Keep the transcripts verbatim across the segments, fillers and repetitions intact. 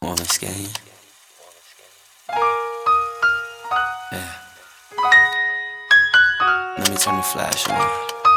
Wallace game. Yeah. Let me turn the flash on.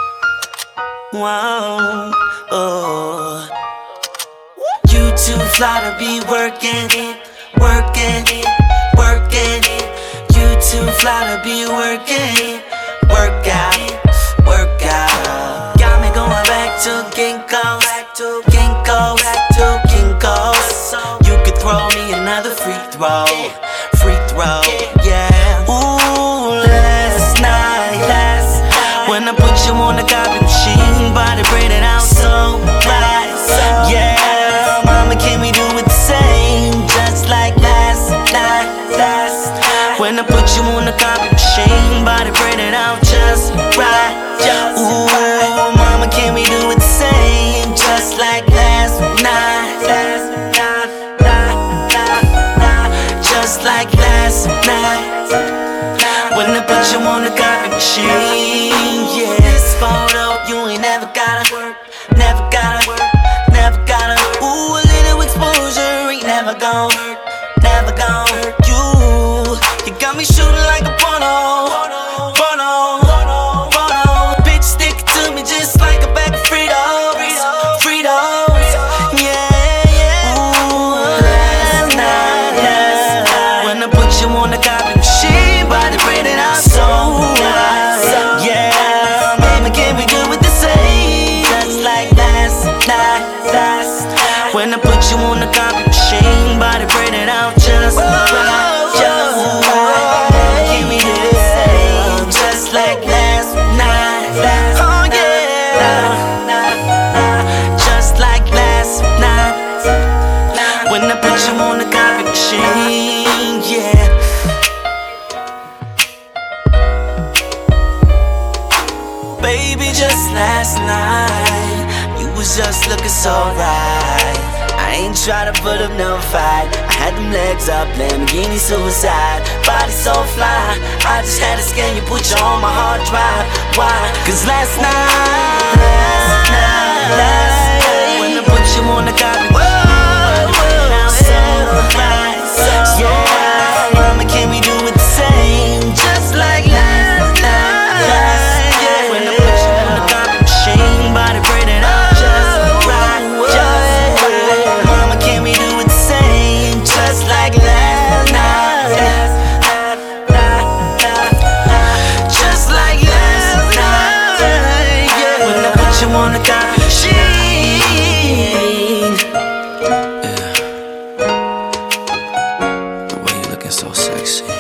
Wow, oh. You too fly to be working it, working it, working it. You too fly to be working it, work out, work out. Got me going back to Kinko's, back to Kinko's, back to Kinko's. You could throw me another free throw, free throw, yeah. Ooh, last night, last night, when I put you on the copy machine, body braid it out so right, yeah. Mama, can we do it the same, just like last night, last night, when I put you on the copy machine, body braid it out just right. Ooh, mama, can we do it the same, just like last night, last night, night, night, night, just like last night, when I put you on the copy machine, yeah. This photo, you ain't never gotta work, never gotta work, never gotta. Ooh, a little exposure ain't never gon' hurt, never gon' hurt you. You got me shooting like a porno, porno, porno. Bitch, stick it to me just like a bag of Fritos, Fritos, yeah, yeah. Ooh, last night, last night, when I put you on the copy machine, body braided out so right, yeah. Mama, can we do it the same, just like last night, last night, when I put you on the copy machine, body braided out just right, just right. Can we do the same, just like last night, last oh yeah, just like last night, when I put you on the copy machine, yeah. Baby, just last night, you was just looking so right. I ain't tryna put up no fight. I had them legs up, Lamborghini suicide. Body so fly, I just had to scan you, put you on my hard drive. Why? Cause last night, last night, last night, when I put you on the copy, now so right, yeah. Mama, can we do it the same, just like last night, last night, when I put you on the copy machine, body braided up just right, just right. Mama, can we do it the same, just like last night, just like last night, yeah. When I put you on the copy machine, yeah. The way you looking so sexy.